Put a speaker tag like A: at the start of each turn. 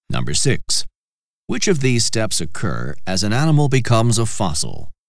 A: Number 6. Which of these steps occur as an animal becomes a fossil?